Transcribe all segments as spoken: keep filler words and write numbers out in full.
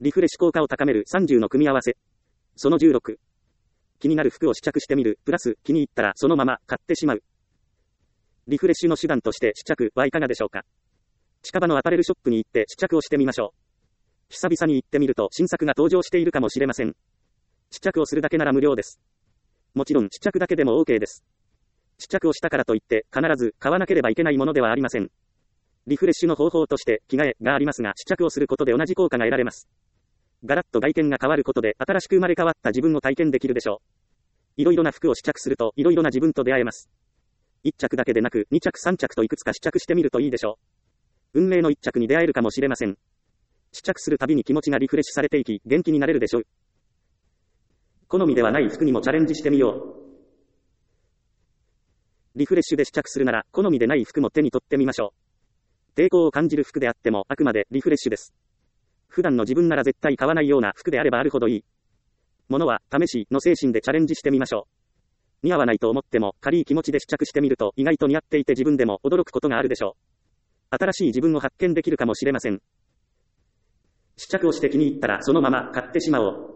リフレッシュ効果を高めるさんじゅうの組み合わせ。そのじゅうろく。気になる服を試着してみる、プラス気に入ったらそのまま買ってしまう。リフレッシュの手段として試着はいかがでしょうか。近場のアパレルショップに行って試着をしてみましょう。久々に行ってみると新作が登場しているかもしれません。試着をするだけなら無料です。もちろん試着だけでも OK です。試着をしたからといって必ず買わなければいけないものではありません。リフレッシュの方法として着替えがありますが、試着をすることで同じ効果が得られます。ガラッと外見が変わることで新しく生まれ変わった自分を体験できるでしょう。いろいろな服を試着するといろいろな自分と出会えます。一着だけでなくに着三着といくつか試着してみるといいでしょう。運命の一着に出会えるかもしれません。試着するたびに気持ちがリフレッシュされていき、元気になれるでしょう。好みではない服にもチャレンジしてみよう。リフレッシュで試着するなら、好みでない服も手に取ってみましょう。抵抗を感じる服であっても、あくまでリフレッシュです。普段の自分なら絶対買わないような服であればあるほどいい。ものは、試しの精神でチャレンジしてみましょう。似合わないと思っても、軽い気持ちで試着してみると、意外と似合っていて自分でも驚くことがあるでしょう。新しい自分を発見できるかもしれません。試着をして気に入ったらそのまま買ってしまおう。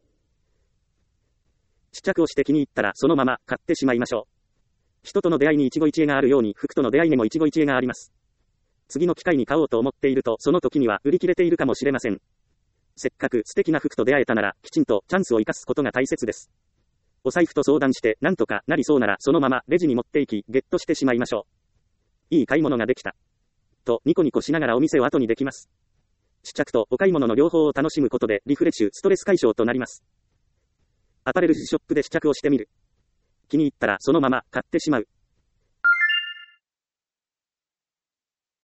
試着をして気に入ったらそのまま買ってしまいましょう。人との出会いに一期一会があるように服との出会いにも一期一会があります。次の機会に買おうと思っているとその時には売り切れているかもしれません。せっかく素敵な服と出会えたならきちんとチャンスを生かすことが大切です。お財布と相談してなんとかなりそうならそのままレジに持っていきゲットしてしまいましょう。いい買い物ができた。とニコニコしながらお店を後にできます。試着とお買い物の両方を楽しむことでリフレッシュ、ストレス解消となります。アパレルショップで試着をしてみる。気に入ったらそのまま買ってしまう。